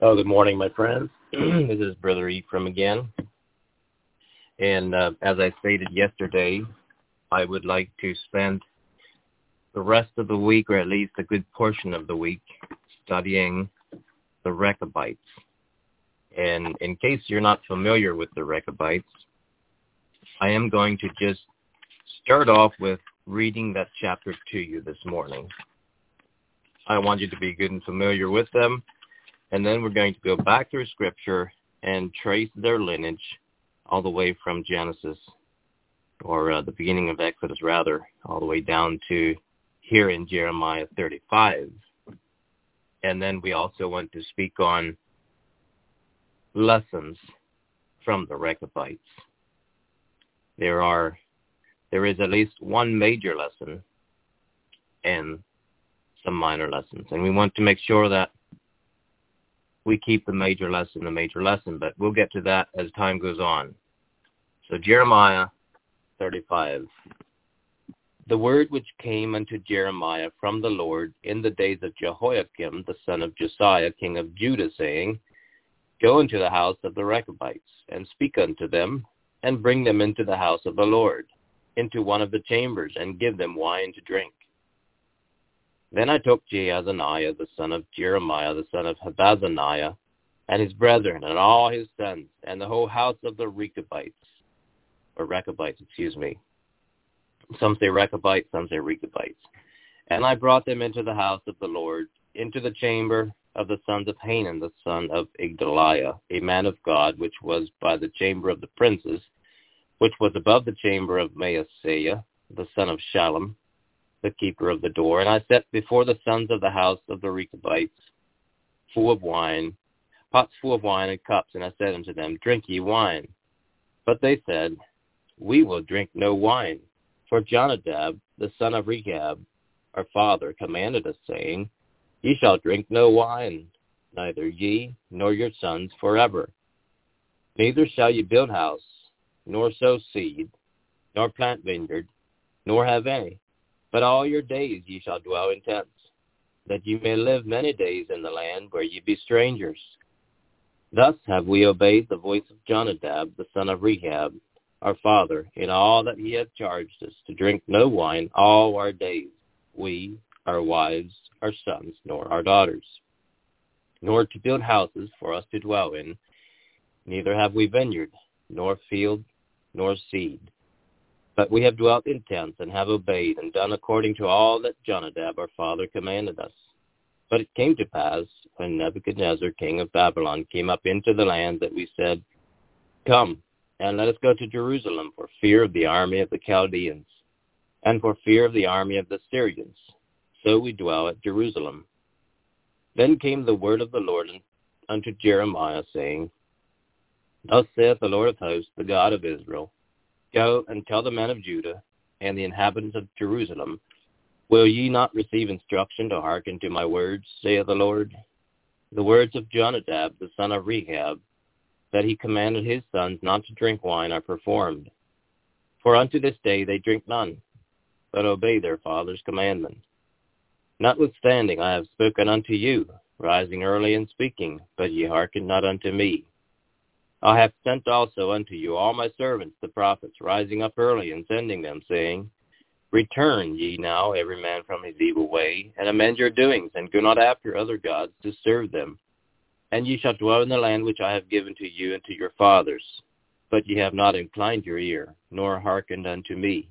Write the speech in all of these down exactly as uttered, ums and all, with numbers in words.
Oh, good morning, my friends. This is Brother Ephraim again. And uh, as I stated yesterday, I would like to spend the rest of the week, or at least a good portion of the week, studying the Rechabites. And in case you're not familiar with the Rechabites, I am going to just start off with reading that chapter to you this morning. I want you to be good and familiar with them. And then we're going to go back through Scripture and trace their lineage all the way from Genesis, or uh, the beginning of Exodus, rather, all the way down to here in Jeremiah thirty-five. And then we also want to speak on lessons from the Rechabites. There are, there is at least one major lesson and some minor lessons. And we want to make sure that we keep the major lesson the major lesson, but we'll get to that as time goes on. So Jeremiah thirty-five. The word which came unto Jeremiah from the Lord in the days of Jehoiakim, the son of Josiah, king of Judah, saying, Go into the house of the Rechabites, and speak unto them, and bring them into the house of the Lord, into one of the chambers, and give them wine to drink. Then I took Jaazaniah, the son of Jeremiah, the son of Habazaniah, and his brethren, and all his sons, and the whole house of the Rechabites, or Rechabites, excuse me. Some say Rechabites, some say Rechabites. And I brought them into the house of the Lord, into the chamber of the sons of Hanan, the son of Igdaliah, a man of God, which was by the chamber of the princes, which was above the chamber of Maaseiah, the son of Shallum, the keeper of the door. And I set before the sons of the house of the Rechabites full of wine, pots full of wine and cups, and I said unto them, Drink ye wine. But they said, We will drink no wine. For Jonadab, the son of Rechab, our father, commanded us, saying, Ye shall drink no wine, neither ye nor your sons forever. Neither shall ye build house, nor sow seed, nor plant vineyard, nor have any. But all your days ye shall dwell in tents, that ye may live many days in the land where ye be strangers. Thus have we obeyed the voice of Jonadab, the son of Rechab, our father, in all that he hath charged us, to drink no wine all our days, we, our wives, our sons, nor our daughters, nor to build houses for us to dwell in. Neither have we vineyard, nor field, nor seed. But we have dwelt in tents, and have obeyed, and done according to all that Jonadab our father commanded us. But it came to pass, when Nebuchadnezzar king of Babylon came up into the land, that we said, Come, and let us go to Jerusalem, for fear of the army of the Chaldeans, and for fear of the army of the Syrians. So we dwell at Jerusalem. Then came the word of the Lord unto Jeremiah, saying, Thus saith the Lord of hosts, the God of Israel, Go and tell the men of Judah and the inhabitants of Jerusalem, Will ye not receive instruction to hearken to my words, saith the Lord? The words of Jonadab, the son of Rechab, that he commanded his sons not to drink wine, are performed. For unto this day they drink none, but obey their father's commandment. Notwithstanding I have spoken unto you, rising early and speaking, but ye hearken not unto me. I have sent also unto you all my servants, the prophets, rising up early and sending them, saying, Return ye now every man from his evil way, and amend your doings, and go not after other gods to serve them. And ye shall dwell in the land which I have given to you and to your fathers. But ye have not inclined your ear, nor hearkened unto me.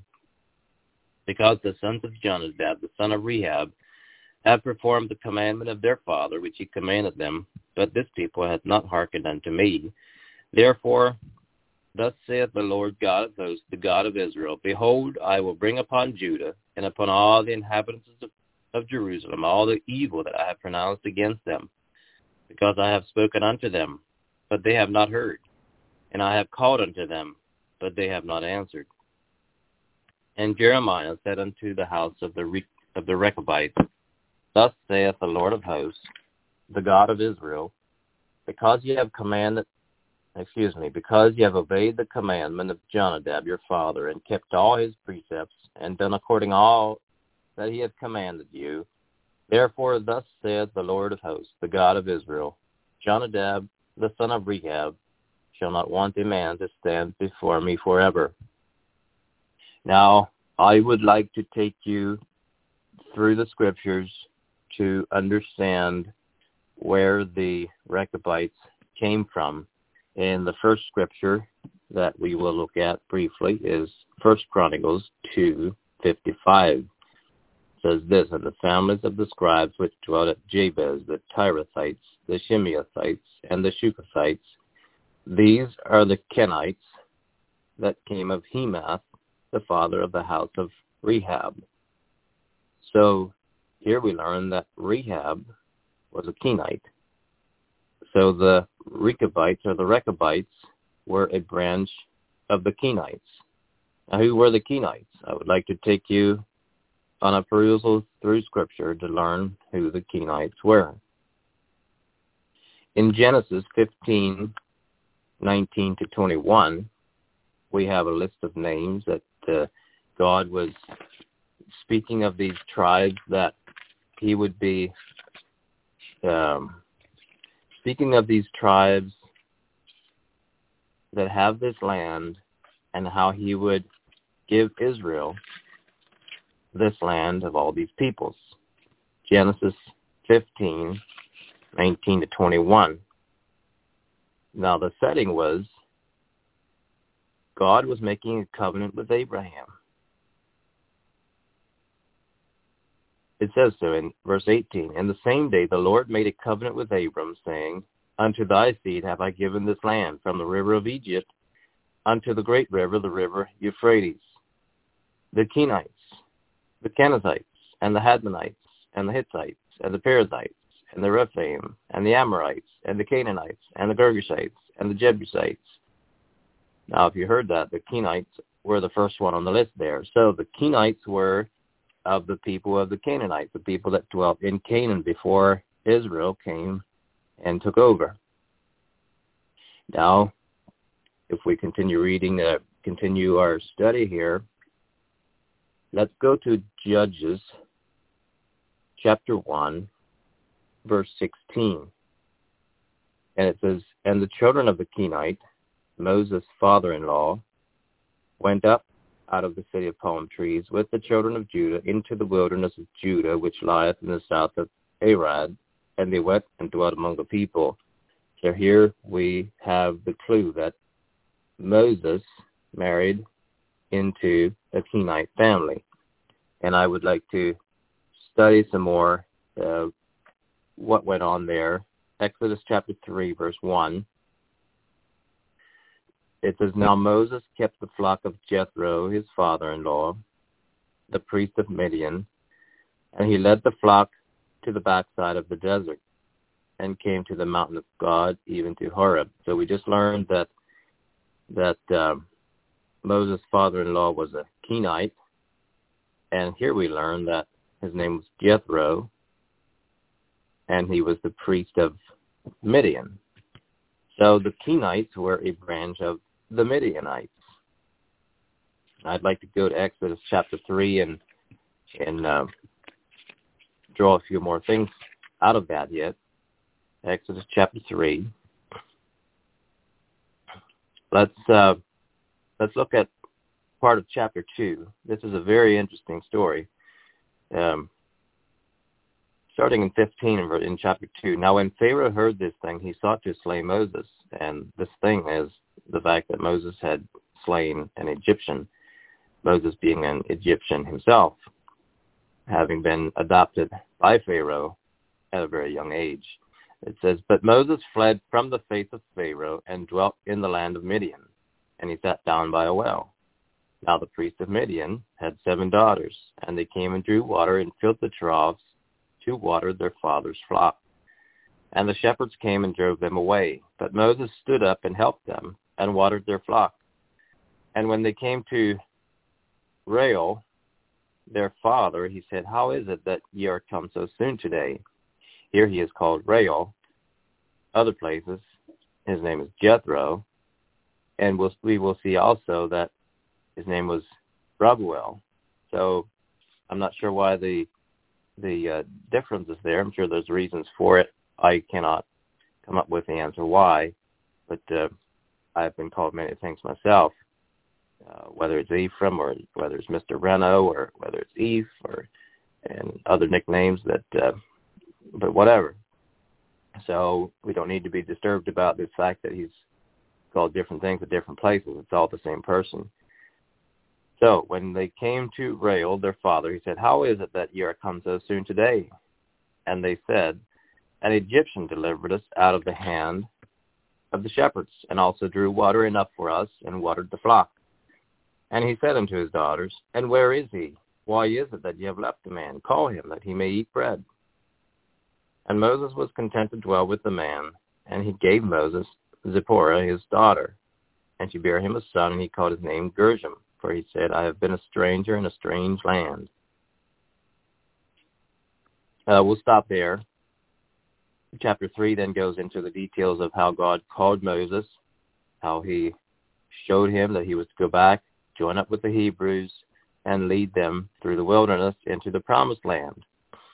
Because the sons of Jonadab, the son of Rechab, have performed the commandment of their father, which he commanded them, but this people hath not hearkened unto me. Therefore, thus saith the Lord God of hosts, the God of Israel, Behold, I will bring upon Judah and upon all the inhabitants of, of Jerusalem all the evil that I have pronounced against them, because I have spoken unto them, but they have not heard, and I have called unto them, but they have not answered. And Jeremiah said unto the house of the Re- of the Rechabites, Thus saith the Lord of hosts, the God of Israel, because ye have commanded excuse me, because ye have obeyed the commandment of Jonadab your father, and kept all his precepts, and done according all that he hath commanded you. Therefore thus saith the Lord of hosts, the God of Israel, Jonadab, the son of Rechab, shall not want a man to stand before me forever. Now, I would like to take you through the scriptures to understand where the Rechabites came from. And the first scripture that we will look at briefly is First Chronicles two fifty-five. It says this, and the families of the scribes which dwelt at Jabez, the Tirathites, the Shimeathites, and the Shukathites, these are the Kenites that came of Hemath, the father of the house of Rehab. So here we learn that Rehab was a Kenite. So the Rechabites or the Rechabites were a branch of the Kenites. Now, who were the Kenites? I would like to take you on a perusal through Scripture to learn who the Kenites were. In Genesis fifteen, nineteen to twenty-one, we have a list of names that uh, God was speaking of these tribes that he would be um, speaking of these tribes that have this land and how he would give Israel this land of all these peoples. Genesis fifteen, nineteen to twenty-one. Now the setting was God was making a covenant with Abraham. It says so in verse eighteen, and the same day the Lord made a covenant with Abram, saying, unto thy seed have I given this land, from the river of Egypt unto the great river, the river Euphrates. The Kenites, the Kenizzites, and the Hadmonites, and the Hittites, and the Perizzites, and the Rephaim, and the Amorites, and the Canaanites, and the Girgashites, and the Jebusites. Now, if you heard that, the Kenites were the first one on the list there. So the Kenites were of the people of the Canaanites, the people that dwelt in Canaan before Israel came and took over. Now, if we continue reading, uh, continue our study here, let's go to Judges chapter one, verse sixteen. And it says, and the children of the Kenite, Moses' father-in-law, went up out of the city of palm trees with the children of Judah into the wilderness of Judah, which lieth in the south of Arad, and they went and dwelt among the people. So here we have the clue that Moses married into a Kenite family. And I would like to study some more uh, what went on there. Exodus chapter three, verse one. It says, now Moses kept the flock of Jethro, his father-in-law, the priest of Midian, and he led the flock to the backside of the desert and came to the mountain of God, even to Horeb. So we just learned that that um, Moses' father-in-law was a Kenite, and here we learn that his name was Jethro, and he was the priest of Midian. So the Kenites were a branch of the Midianites. I'd like to go to Exodus chapter three and and uh, draw a few more things out of that yet. Exodus chapter three. Let's uh, let's look at part of chapter two. This is a very interesting story. Um, starting in fifteen in, in chapter two. Now when Pharaoh heard this thing, he sought to slay Moses. And this thing is the fact that Moses had slain an Egyptian, Moses being an Egyptian himself, having been adopted by Pharaoh at a very young age. It says, but Moses fled from the face of Pharaoh and dwelt in the land of Midian, and he sat down by a well. Now the priest of Midian had seven daughters, and they came and drew water and filled the troughs to water their father's flock. And the shepherds came and drove them away. But Moses stood up and helped them and watered their flock. And when they came to Reuel, their father, he said, how is it that ye are come so soon today? Here he is called Reuel. Other places, his name is Jethro. And we'll, we will see also that his name was Rabuel. So I'm not sure why the the uh, difference is there. I'm sure there's reasons for it. I cannot come up with the answer why, but uh, I've been called many things myself, uh, whether it's Ephraim or whether it's Mister Reno or whether it's Eve or and other nicknames that, uh, but whatever. So we don't need to be disturbed about the fact that he's called different things at different places. It's all the same person. So when they came to Rael, their father, he said, "How is it that ye are come so soon today?" And they said, "An Egyptian delivered us out of the hand of the shepherds, and also drew water enough for us, and watered the flock." And he said unto his daughters, "And where is he? Why is it that ye have left the man? Call him, that he may eat bread." And Moses was content to dwell with the man, and he gave Moses Zipporah his daughter. And she bare him a son, and he called his name Gershom, for he said, "I have been a stranger in a strange land." Uh, we'll stop there. Chapter three then goes into the details of how God called Moses, how he showed him that he was to go back, join up with the Hebrews, and lead them through the wilderness into the promised land.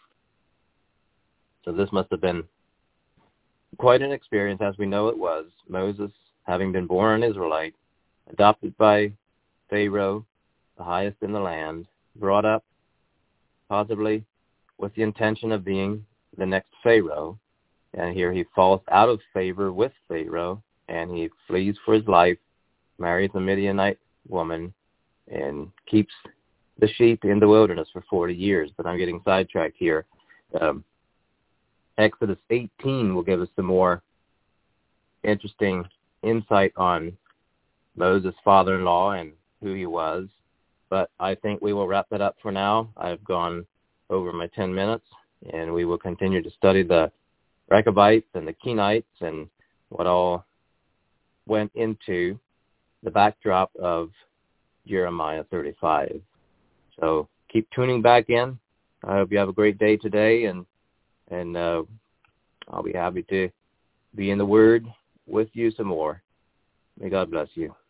So this must have been quite an experience, as we know it was. Moses, having been born an Israelite, adopted by Pharaoh, the highest in the land, brought up possibly with the intention of being the next Pharaoh. And here he falls out of favor with Pharaoh, and he flees for his life, marries a Midianite woman, and keeps the sheep in the wilderness for forty years. But I'm getting sidetracked here. Um, Exodus eighteen will give us some more interesting insight on Moses' father-in-law and who he was. But I think we will wrap that up for now. I've gone over my ten minutes, and we will continue to study the Rechabites and the Kenites and what all went into the backdrop of Jeremiah thirty-five. So keep tuning back in. I hope you have a great day today, and and uh, I'll be happy to be in the Word with you some more. May God bless you.